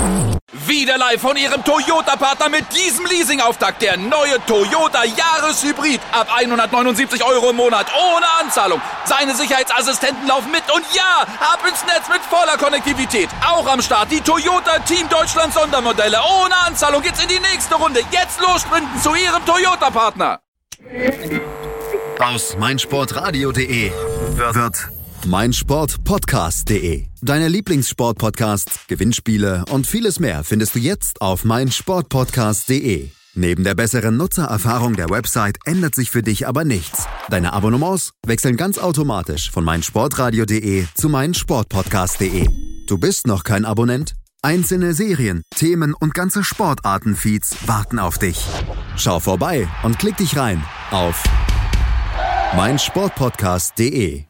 Wieder live von Ihrem Toyota-Partner mit diesem Leasing-Auftakt. Der neue Toyota Jahreshybrid. Ab 179 € im Monat. Ohne Anzahlung. Seine Sicherheitsassistenten laufen mit. Und ja, ab ins Netz mit voller Konnektivität. Auch am Start die Toyota Team Deutschland Sondermodelle. Ohne Anzahlung geht's in die nächste Runde. Jetzt los sprinten zu Ihrem Toyota-Partner. Aus meinsportradio.de wird meinsportpodcast.de. Deine Lieblingssportpodcasts, Gewinnspiele und vieles mehr findest du jetzt auf meinsportpodcast.de. Neben der besseren Nutzererfahrung der Website ändert sich für dich aber nichts. Deine Abonnements wechseln ganz automatisch von meinsportradio.de zu meinsportpodcast.de. Du bist noch kein Abonnent? Einzelne Serien, Themen und ganze Sportarten-Feeds warten auf dich. Schau vorbei und klick dich rein auf meinsportpodcast.de.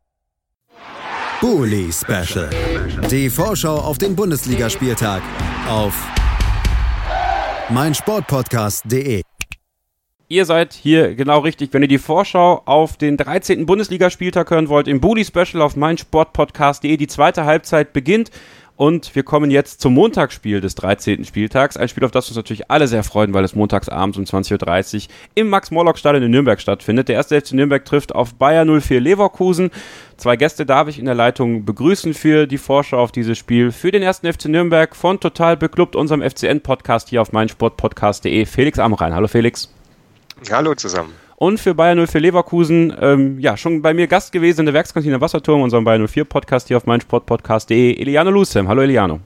Bully Special. Die Vorschau auf den Bundesligaspieltag auf meinsportpodcast.de. Ihr seid hier genau richtig, wenn ihr die Vorschau auf den 13. Bundesligaspieltag hören wollt, im Bully Special auf meinsportpodcast.de. Die zweite Halbzeit beginnt. Und wir kommen jetzt zum Montagsspiel des 13. Spieltags. Ein Spiel, auf das wir uns natürlich alle sehr freuen, weil es montags abends um 20.30 Uhr im Max-Morlock-Stadion in Nürnberg stattfindet. Der 1. FC Nürnberg trifft auf Bayer 04 Leverkusen. 2 Gäste darf ich in der Leitung begrüßen für die Vorschau auf dieses Spiel. Für den 1. FC Nürnberg von Total Beklubbt, unserem FCN-Podcast hier auf meinsportpodcast.de. Felix Amrein. Hallo Felix. Hallo zusammen. Und für Bayer 04 Leverkusen, schon bei mir Gast gewesen in der Werkskantine Wasserturm, unserem Bayer 04 Podcast hier auf meinsportpodcast.de, Eliano Lusem. Hallo Eliano.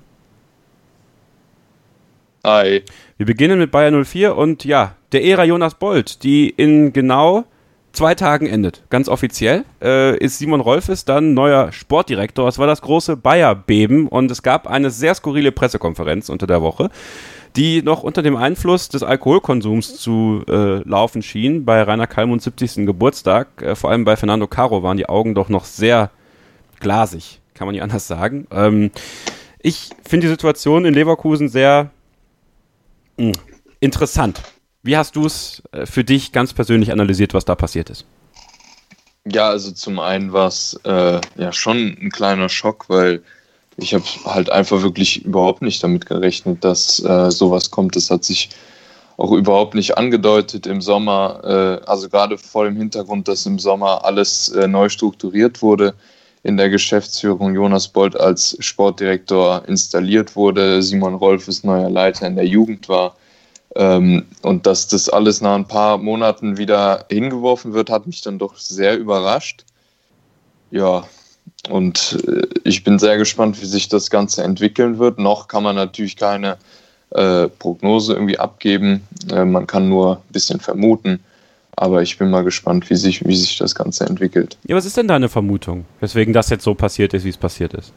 Hi. Wir beginnen mit Bayer 04 und ja, der Ära Jonas Bold, die in genau 2 Tagen endet. Ganz offiziell ist Simon Rolfes dann neuer Sportdirektor. Es war das große Bayer-Beben und es gab eine sehr skurrile Pressekonferenz unter der Woche, die noch unter dem Einfluss des Alkoholkonsums zu laufen schien. Bei Rainer Kallmunds 70. Geburtstag, vor allem bei Fernando Caro, waren die Augen doch noch sehr glasig, kann man nicht anders sagen. Ich finde die Situation in Leverkusen sehr interessant. Wie hast du es für dich ganz persönlich analysiert, was da passiert ist? Ja, also zum einen war es schon ein kleiner Schock, weil ich habe halt einfach wirklich überhaupt nicht damit gerechnet, dass sowas kommt. Das hat sich auch überhaupt nicht angedeutet im Sommer. Also gerade vor dem Hintergrund, dass im Sommer alles neu strukturiert wurde in der Geschäftsführung. Jonas Bold als Sportdirektor installiert wurde. Simon Rolfes neuer Leiter in der Jugend war. Und dass das alles nach ein paar Monaten wieder hingeworfen wird, hat mich dann doch sehr überrascht. Ja, und ich bin sehr gespannt, wie sich das Ganze entwickeln wird. Noch kann man natürlich keine Prognose irgendwie abgeben. Man kann nur ein bisschen vermuten. Aber ich bin mal gespannt, wie sich das Ganze entwickelt. Ja, was ist denn deine Vermutung, weswegen das jetzt so passiert ist, wie es passiert ist?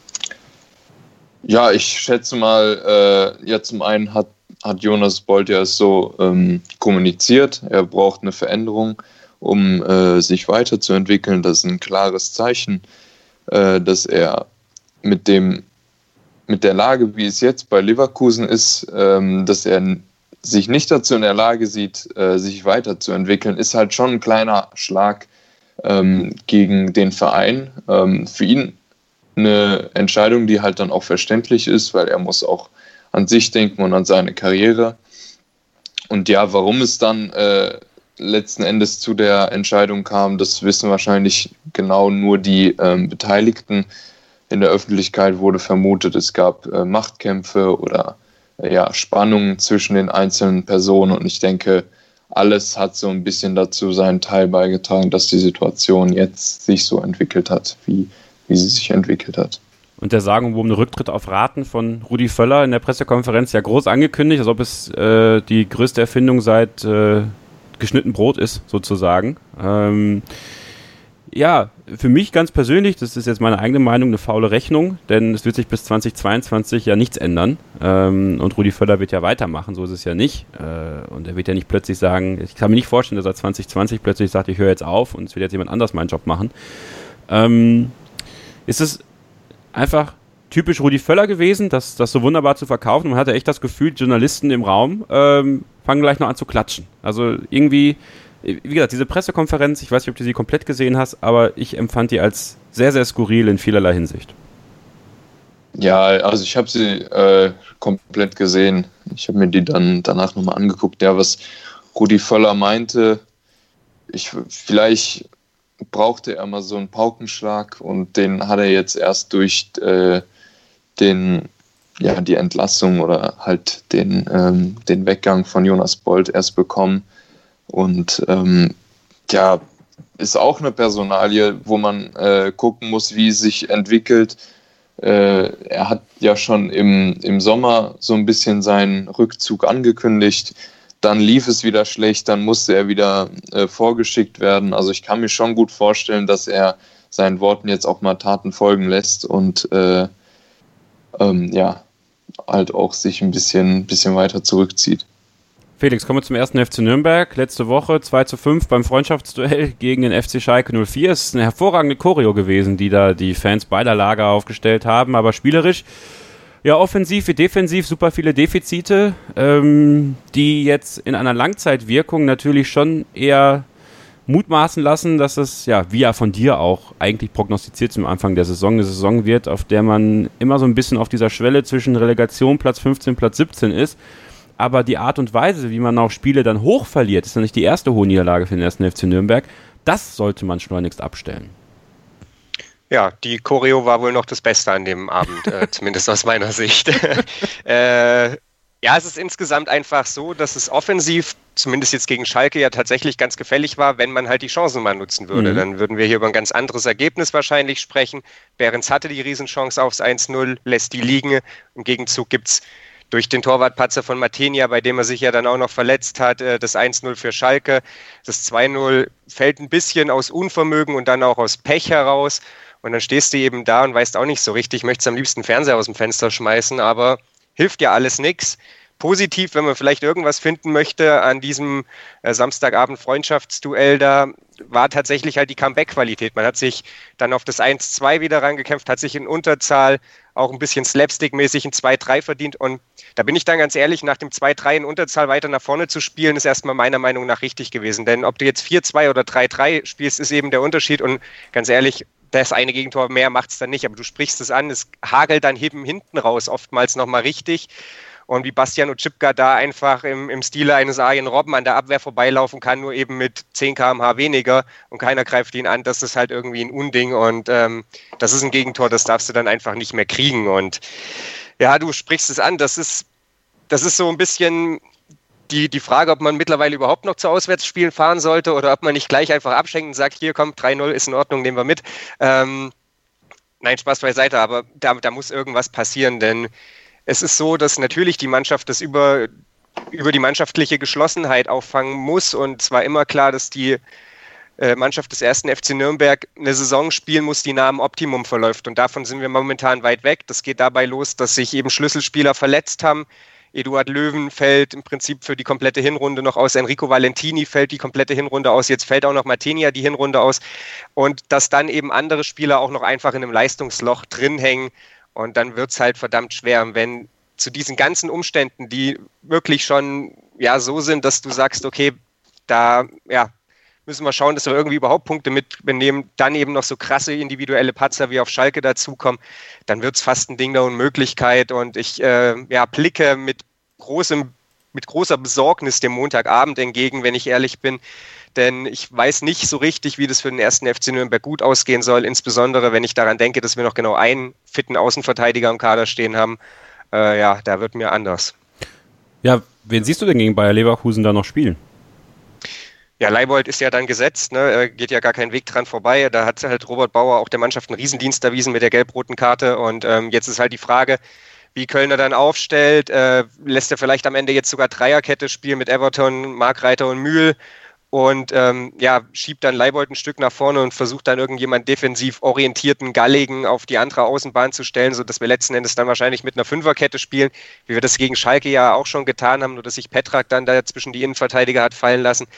Ja, ich schätze mal, zum einen hat Jonas Bold ja so kommuniziert. Er braucht eine Veränderung, um sich weiterzuentwickeln. Das ist ein klares Zeichen, dass er mit der Lage, wie es jetzt bei Leverkusen ist, dass er sich nicht dazu in der Lage sieht, sich weiterzuentwickeln, ist halt schon ein kleiner Schlag gegen den Verein. Für ihn eine Entscheidung, die halt dann auch verständlich ist, weil er muss auch an sich denken und an seine Karriere. Und ja, warum es dann letzten Endes zu der Entscheidung kam, das wissen wahrscheinlich genau nur die Beteiligten. In der Öffentlichkeit wurde vermutet, es gab Machtkämpfe oder Spannungen zwischen den einzelnen Personen. Und ich denke, alles hat so ein bisschen dazu seinen Teil beigetragen, dass die Situation jetzt sich so entwickelt hat, wie sie sich entwickelt hat. Und der sagenumwobene Rücktritt auf Raten von Rudi Völler in der Pressekonferenz ja groß angekündigt, als ob es die größte Erfindung seit geschnitten Brot ist, sozusagen. Für mich ganz persönlich, das ist jetzt meine eigene Meinung, eine faule Rechnung, denn es wird sich bis 2022 ja nichts ändern. Und Rudi Völler wird ja weitermachen, so ist es ja nicht. Und er wird ja nicht plötzlich sagen, ich kann mir nicht vorstellen, dass er 2020 plötzlich sagt, ich höre jetzt auf und es wird jetzt jemand anders meinen Job machen. Ist es einfach typisch Rudi Völler gewesen, das so wunderbar zu verkaufen. Man hatte echt das Gefühl, Journalisten im Raum fangen gleich noch an zu klatschen. Also irgendwie, wie gesagt, diese Pressekonferenz, ich weiß nicht, ob du sie komplett gesehen hast, aber ich empfand die als sehr, sehr skurril in vielerlei Hinsicht. Ja, also ich habe sie komplett gesehen. Ich habe mir die dann danach nochmal angeguckt. Ja, was Rudi Völler meinte, vielleicht brauchte er mal so einen Paukenschlag und den hat er jetzt erst durch die Entlassung oder halt den Weggang von Jonas Bold erst bekommen. Und ist auch eine Personalie, wo man gucken muss, wie es sich entwickelt. Er hat ja schon im Sommer so ein bisschen seinen Rückzug angekündigt. Dann lief es wieder schlecht, dann musste er wieder vorgeschickt werden. Also ich kann mir schon gut vorstellen, dass er seinen Worten jetzt auch mal Taten folgen lässt und halt auch sich ein bisschen weiter zurückzieht. Felix, kommen wir zum ersten FC Nürnberg. Letzte Woche 2:5 beim Freundschaftsduell gegen den FC Schalke 04. Es ist eine hervorragende Choreo gewesen, die da die Fans beider Lager aufgestellt haben, aber spielerisch, ja, offensiv wie defensiv super viele Defizite, die jetzt in einer Langzeitwirkung natürlich schon eher mutmaßen lassen, dass es, ja, wie ja von dir auch eigentlich prognostiziert zum Anfang der Saison, eine Saison wird, auf der man immer so ein bisschen auf dieser Schwelle zwischen Relegation, Platz 15, Platz 17 ist. Aber die Art und Weise, wie man auch Spiele dann hoch verliert, ist ja nicht die erste hohe Niederlage für den 1. FC Nürnberg. Das sollte man schleunigst abstellen. Ja, die Choreo war wohl noch das Beste an dem Abend, zumindest aus meiner Sicht. Es ist insgesamt einfach so, dass es offensiv, zumindest jetzt gegen Schalke, ja tatsächlich ganz gefällig war, wenn man halt die Chancen mal nutzen würde. Dann würden wir hier über ein ganz anderes Ergebnis wahrscheinlich sprechen. Behrens hatte die Riesenchance aufs 1:0, lässt die liegen. Im Gegenzug gibt's durch den Torwartpatzer von Matenia, bei dem er sich ja dann auch noch verletzt hat, das 1:0 für Schalke. Das 2:0 fällt ein bisschen aus Unvermögen und dann auch aus Pech heraus. Und dann stehst du eben da und weißt auch nicht so richtig, möchtest am liebsten Fernseher aus dem Fenster schmeißen, aber hilft ja alles nichts. Positiv, wenn man vielleicht irgendwas finden möchte an diesem Samstagabend Freundschaftsduell, da war tatsächlich halt die Comeback-Qualität. Man hat sich dann auf das 1:2 wieder rangekämpft, hat sich in Unterzahl auch ein bisschen slapstick-mäßig ein 2:3 verdient. Und da bin ich dann ganz ehrlich, nach dem 2:3 in Unterzahl weiter nach vorne zu spielen, ist erstmal meiner Meinung nach richtig gewesen. Denn ob du jetzt 4:2 oder 3:3 spielst, ist eben der Unterschied. Und ganz ehrlich, das eine Gegentor mehr macht es dann nicht. Aber du sprichst es an, es hagelt dann eben hinten raus oftmals nochmal richtig. Und wie Bastian Oczipka da einfach im Stile eines Arjen Robben an der Abwehr vorbeilaufen kann, nur eben mit 10 km/h weniger und keiner greift ihn an, das ist halt irgendwie ein Unding und das ist ein Gegentor, das darfst du dann einfach nicht mehr kriegen. Und ja, du sprichst es an, das ist so ein bisschen die Frage, ob man mittlerweile überhaupt noch zu Auswärtsspielen fahren sollte oder ob man nicht gleich einfach abschenkt und sagt, hier komm, 3:0 ist in Ordnung, nehmen wir mit. Nein, Spaß beiseite, aber da muss irgendwas passieren, denn es ist so, dass natürlich die Mannschaft das über die mannschaftliche Geschlossenheit auffangen muss und es war immer klar, dass die Mannschaft des 1. FC Nürnberg eine Saison spielen muss, die nah am Optimum verläuft und davon sind wir momentan weit weg. Das geht dabei los, dass sich eben Schlüsselspieler verletzt haben. Eduard Löwen fällt im Prinzip für die komplette Hinrunde noch aus, Enrico Valentini fällt die komplette Hinrunde aus, jetzt fällt auch noch Matenia die Hinrunde aus und dass dann eben andere Spieler auch noch einfach in einem Leistungsloch drin hängen. Und dann wird es halt verdammt schwer. Wenn zu diesen ganzen Umständen, die wirklich schon ja so sind, dass du sagst, okay, da müssen wir schauen, dass wir irgendwie überhaupt Punkte mitnehmen, dann eben noch so krasse individuelle Patzer wie auf Schalke dazukommen, dann wird es fast ein Ding der Unmöglichkeit. Und ich blicke mit großer Besorgnis dem Montagabend entgegen, wenn ich ehrlich bin. Denn ich weiß nicht so richtig, wie das für den 1. FC Nürnberg gut ausgehen soll, insbesondere wenn ich daran denke, dass wir noch genau einen fitten Außenverteidiger im Kader stehen haben. Da wird mir anders. Ja, wen siehst du denn gegen Bayer Leverkusen da noch spielen? Ja, Leibold ist ja dann gesetzt, ne? Geht ja gar kein Weg dran vorbei. Da hat halt Robert Bauer auch der Mannschaft einen Riesendienst erwiesen mit der gelb-roten Karte. Und jetzt ist halt die Frage, wie Kölner dann aufstellt. Lässt er vielleicht am Ende jetzt sogar Dreierkette spielen mit Everton, Markreiter und Mühl. Und schiebt dann Leibold ein Stück nach vorne und versucht dann irgendjemand defensiv orientierten Galligen auf die andere Außenbahn zu stellen, sodass wir letzten Endes dann wahrscheinlich mit einer Fünferkette spielen, wie wir das gegen Schalke ja auch schon getan haben, nur dass sich Petrak dann da zwischen die Innenverteidiger hat fallen lassen.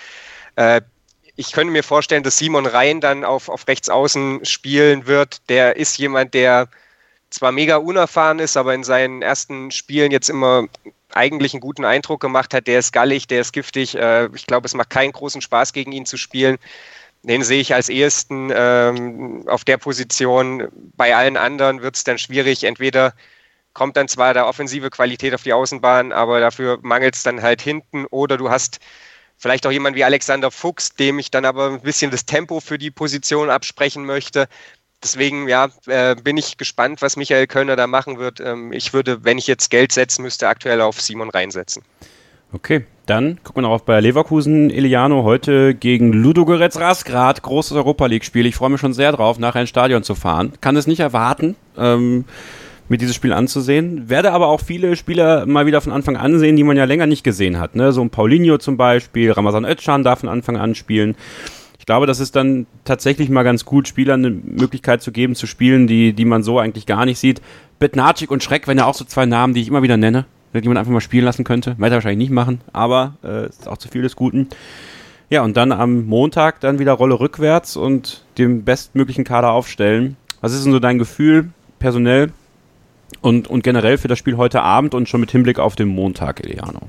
Ich könnte mir vorstellen, dass Simon Rhein dann auf rechts außen spielen wird. Der ist jemand, der zwar mega unerfahren ist, aber in seinen ersten Spielen jetzt immer eigentlich einen guten Eindruck gemacht hat. Der ist gallig, der ist giftig. Ich glaube, es macht keinen großen Spaß, gegen ihn zu spielen. Den sehe ich als ehesten auf der Position. Bei allen anderen wird es dann schwierig. Entweder kommt dann zwar der offensive Qualität auf die Außenbahn, aber dafür mangelt es dann halt hinten. Oder du hast vielleicht auch jemanden wie Alexander Fuchs, dem ich dann aber ein bisschen das Tempo für die Position absprechen möchte. Deswegen bin ich gespannt, was Michael Kölner da machen wird. Ich würde, wenn ich jetzt Geld setzen müsste, aktuell auf Simon reinsetzen. Okay, dann gucken wir noch auf Bayer Leverkusen. Eliano heute gegen Ludogorets Razgrad, großes Europa-League-Spiel. Ich freue mich schon sehr drauf, nachher ins Stadion zu fahren. Kann es nicht erwarten, mir dieses Spiel anzusehen. Werde aber auch viele Spieler mal wieder von Anfang an sehen, die man ja länger nicht gesehen hat. Ne? So ein Paulinho zum Beispiel, Ramazan Özcan darf von Anfang an spielen. Ich glaube, das ist dann tatsächlich mal ganz gut, Spielern eine Möglichkeit zu geben, zu spielen, die man so eigentlich gar nicht sieht. Bednarczyk und Schreck, wenn ja auch so zwei Namen, die ich immer wieder nenne, die man einfach mal spielen lassen könnte. Wird er wahrscheinlich nicht machen, aber ist auch zu viel des Guten. Ja, und dann am Montag dann wieder Rolle rückwärts und den bestmöglichen Kader aufstellen. Was ist denn so dein Gefühl personell und generell für das Spiel heute Abend und schon mit Hinblick auf den Montag, Eliano?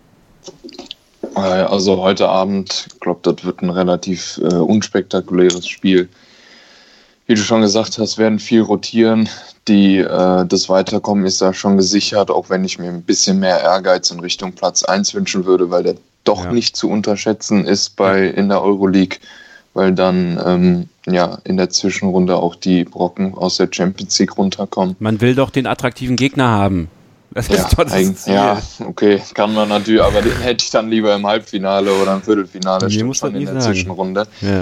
Also heute Abend, ich glaube, das wird ein relativ unspektakuläres Spiel. Wie du schon gesagt hast, werden viel rotieren. Das Weiterkommen ist da schon gesichert, auch wenn ich mir ein bisschen mehr Ehrgeiz in Richtung Platz 1 wünschen würde, weil der doch nicht zu unterschätzen ist in der Euroleague, weil dann in der Zwischenrunde auch die Brocken aus der Champions League runterkommen. Man will doch den attraktiven Gegner haben. Das ist doch das Ziel. Ja, okay, kann man natürlich, aber den hätte ich dann lieber im Halbfinale oder im Viertelfinale, stimmt schon in der Zwischenrunde.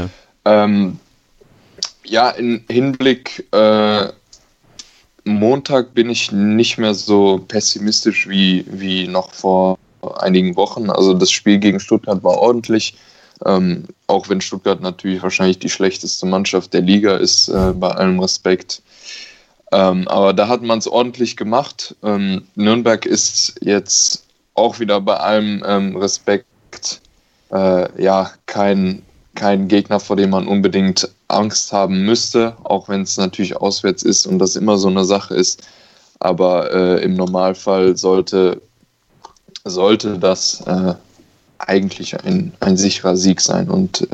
Ja, in Hinblick Montag bin ich nicht mehr so pessimistisch wie noch vor einigen Wochen. Also das Spiel gegen Stuttgart war ordentlich, auch wenn Stuttgart natürlich wahrscheinlich die schlechteste Mannschaft der Liga ist, bei allem Respekt. Aber da hat man es ordentlich gemacht. Nürnberg ist jetzt auch wieder bei allem Respekt kein Gegner, vor dem man unbedingt Angst haben müsste, auch wenn es natürlich auswärts ist und das immer so eine Sache ist. Aber im Normalfall sollte das eigentlich ein sicherer Sieg sein. Und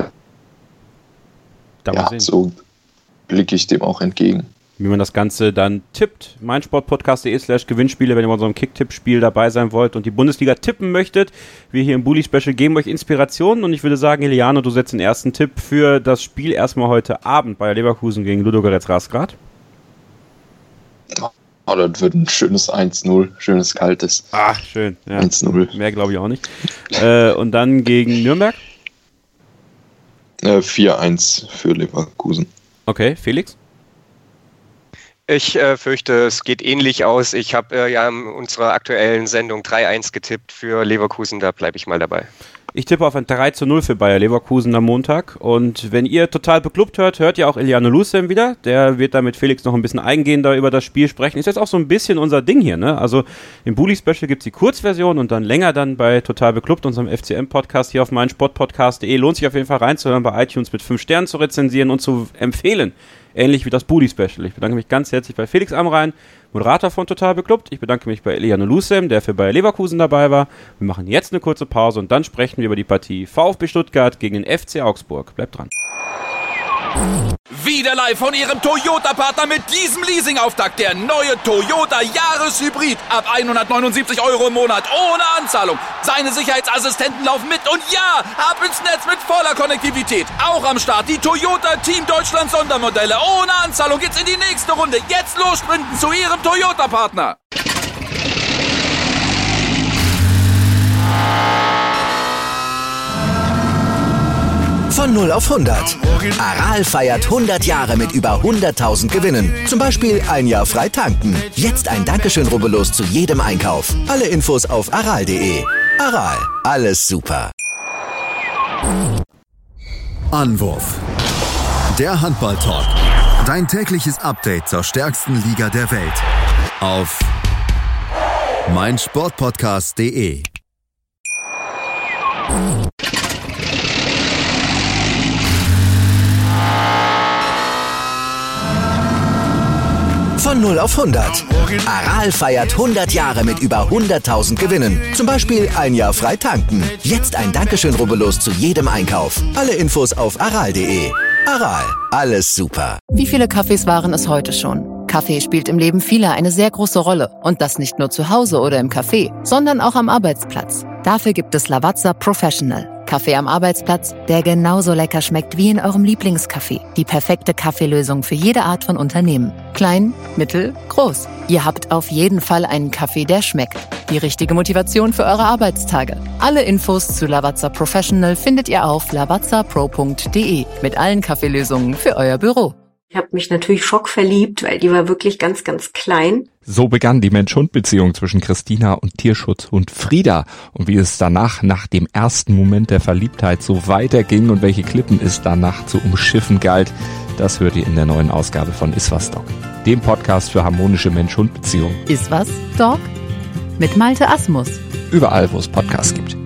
so blicke ich dem auch entgegen. Wie man das Ganze dann tippt, meinsportpodcast.de/Gewinnspiele, wenn ihr bei unserem Kick-Tipp-Spiel dabei sein wollt und die Bundesliga tippen möchtet. Wir hier im Bully Special geben euch Inspirationen und ich würde sagen, Eliano, du setzt den ersten Tipp für das Spiel erstmal heute Abend bei Leverkusen gegen Ludogorets Razgrad. Oh, das wird ein schönes 1-0, schönes kaltes. Ach, schön. Ja. 1-0. Mehr glaube ich auch nicht. Und dann gegen Nürnberg? 4-1 für Leverkusen. Okay, Felix? Ich fürchte, es geht ähnlich aus. Ich habe in unserer aktuellen Sendung 3-1 getippt für Leverkusen, da bleibe ich mal dabei. Ich tippe auf ein 3-0 für Bayer Leverkusen am Montag. Und wenn ihr total beklubbt hört ihr auch Eliano Lusem wieder. Der wird da mit Felix noch ein bisschen eingehender über das Spiel sprechen. Ist jetzt auch so ein bisschen unser Ding hier, ne? Also im Bully Special gibt es die Kurzversion und dann länger dann bei Total Beklubbt, unserem FCM-Podcast hier auf meinsportpodcast.de. Lohnt sich auf jeden Fall reinzuhören, bei iTunes mit 5 Sternen zu rezensieren und zu empfehlen. Ähnlich wie das Bully Special. Ich bedanke mich ganz herzlich bei Felix Amrain, Moderator von Total Beklubbt. Ich bedanke mich bei Eliano Lusem, der für Bayer Leverkusen dabei war. Wir machen jetzt eine kurze Pause und dann sprechen wir über die Partie VfB Stuttgart gegen den FC Augsburg. Bleibt dran. Wieder live von Ihrem Toyota-Partner mit diesem Leasing-Auftakt. Der neue Toyota Jahreshybrid. Ab 179 € im Monat. Ohne Anzahlung. Seine Sicherheitsassistenten laufen mit. Und ja, ab ins Netz mit voller Konnektivität. Auch am Start die Toyota Team Deutschland Sondermodelle. Ohne Anzahlung geht's in die nächste Runde. Jetzt los sprinten zu Ihrem Toyota-Partner. Von 0 auf 100. Aral feiert 100 Jahre mit über 100.000 Gewinnen. Zum Beispiel ein Jahr frei tanken. Jetzt ein Dankeschön, rubbellos zu jedem Einkauf. Alle Infos auf aral.de. Aral, alles super. Anwurf. Der Handball-Talk. Dein tägliches Update zur stärksten Liga der Welt. Auf meinsportpodcast.de. Von 0 auf 100. Aral feiert 100 Jahre mit über 100.000 Gewinnen. Zum Beispiel ein Jahr frei tanken. Jetzt ein Dankeschön, rubbellos zu jedem Einkauf. Alle Infos auf aral.de. Aral, alles super. Wie viele Kaffees waren es heute schon? Kaffee spielt im Leben vieler eine sehr große Rolle. Und das nicht nur zu Hause oder im Café, sondern auch am Arbeitsplatz. Dafür gibt es Lavazza Professional. Kaffee am Arbeitsplatz, der genauso lecker schmeckt wie in eurem Lieblingscafé. Die perfekte Kaffeelösung für jede Art von Unternehmen. Klein, mittel, groß. Ihr habt auf jeden Fall einen Kaffee, der schmeckt. Die richtige Motivation für eure Arbeitstage. Alle Infos zu Lavazza Professional findet ihr auf lavazzapro.de mit allen Kaffeelösungen für euer Büro. Ich habe mich natürlich schockverliebt, weil die war wirklich ganz, ganz klein. So begann die Mensch-Hund-Beziehung zwischen Christina und Tierschutzhund Frieda. Und wie es danach, nach dem ersten Moment der Verliebtheit, so weiterging und welche Klippen es danach zu umschiffen galt, das hört ihr in der neuen Ausgabe von Iswas Dog, dem Podcast für harmonische Mensch-Hund-Beziehungen. Iswas Dog? Mit Malte Asmus. Überall, wo es Podcasts gibt.